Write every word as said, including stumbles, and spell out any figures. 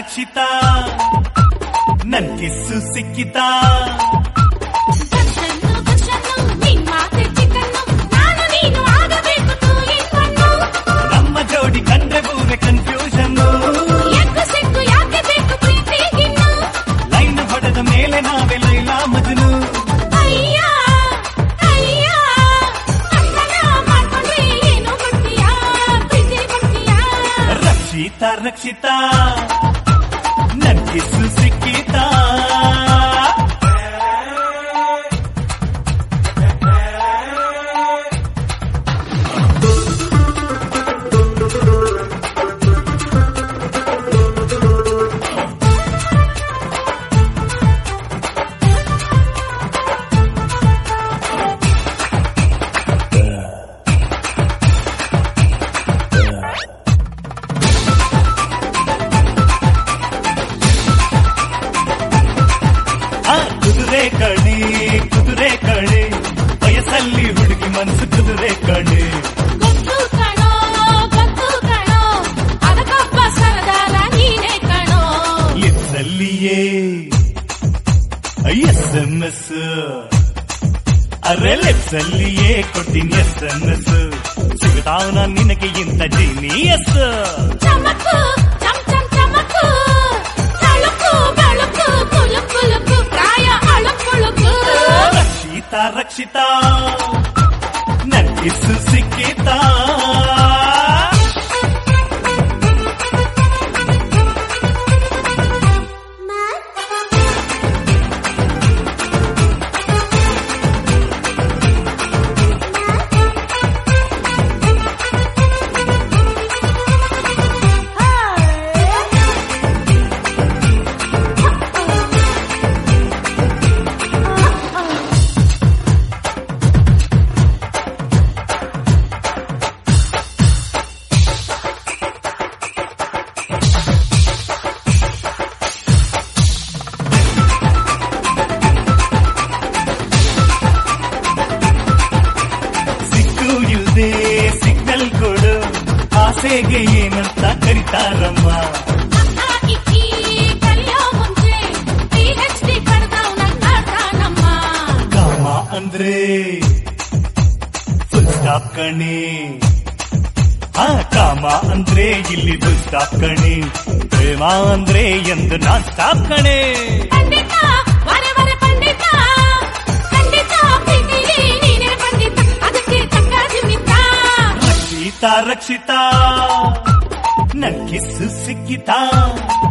ರಕ್ಷಿತಾ ನನ್ ಕಿಸ್ಸು ಸಿಕ್ಕಿತಾ ನಮ್ಮ ಜೋಡಿ ಕಂಡ್ರೆ ಬೂರೆ ಕನ್ಫ್ಯೂಷನ್ ಲೈನ್ ಹೊಡೆದ ಮೇಲೆ ನಾವೇ ಲೈಲಾ ಮಜ್ನು ರಕ್ಷಿತಾ ರಕ್ಷಿತಾ ನನ್ ಕಿಸ್ಸು ಸಿಕ್ಕಿತಾ ಕುದುರೆ ಕಣೆ ಕುದುರೆ ಕಣೆ ವಯಸ್ಸಲ್ಲಿ ಹುಡುಗಿ ಮನಸ್ಸು ಕುದುರೆ ಕಣೆ ಗೊತ್ತು ಕಣೋ ಗೊತ್ತು ಕಣೋ ಅದಕ್ಕೊಬ್ಬ ಸರದಾರ ನೀನೇ ಕಣೋ ಎಸ್ಸಲ್ಲಿಯೇ ಎಸ್ ಎಂ ಎಸ್ ಅರೆ ಲೆಪ್ಸಲ್ಲಿಯೇ ಕೊಟ್ಟಿನ ಎಸ್ ಎಂ ಎಸ್ ಸಿಗುತ್ತಾವ ನಿನಗೆ ಇಂಥ ಜೀನಿಯಸ್ ಚಮಕು ಚಮ್ ಚಮ್ ಚಮಕು ತಳುಕು ಬೆಳಕು ಕುಲು ಕುಲುಕು ಪ್ರಾಯ ಅಳುಕುಳುಕು ರಕ್ಷಿತಾ ರಕ್ಷಿತಾ ನನ್ ಕಿಸ್ಸು ಸಿಕ್ಕಿತಾ ಸಿಗ್ನಲ್ ಕೊಡು ಆಸೆಗೆ ಏನಂತ ಕರಿತಾರಮ್ಮ ಕಲಿಯೋ ಮುಂಚೆ ಪಿ ಎಚ್ ಡಿ ಪಡೆದವ್ ನನ್ನ ಕಾಮ ಅಂದ್ರೆ ಫುಲ್ ಸ್ಟಾಪ್ ಕಣೆ ಆ ಕಾಮ ಅಂದ್ರೆ ಇಲ್ಲಿ ಫುಲ್ ಸ್ಟಾಪ್ ಕಣೆ ಪ್ರೇಮ ಅಂದ್ರೆ ಎಂದು ನಾನ್ ಸ್ಟಾಪ್ ಕಣೆ ಪಂಡಿತ ವರೆ ವರೆ ಪಂಡಿತ ಖಂಡಿತ ಪ್ರೀತಿಲಿ ನೀನೇ ಪಂಡಿತ ಅದಕ್ಕೆ ತಕ್ಕ ಜಿಮಿತ ರಕ್ಷಿತಾ ರಕ್ಷಿತಾ ನನ್ ಕಿಸ್ಸು ಸಿಕ್ಕಿತಾ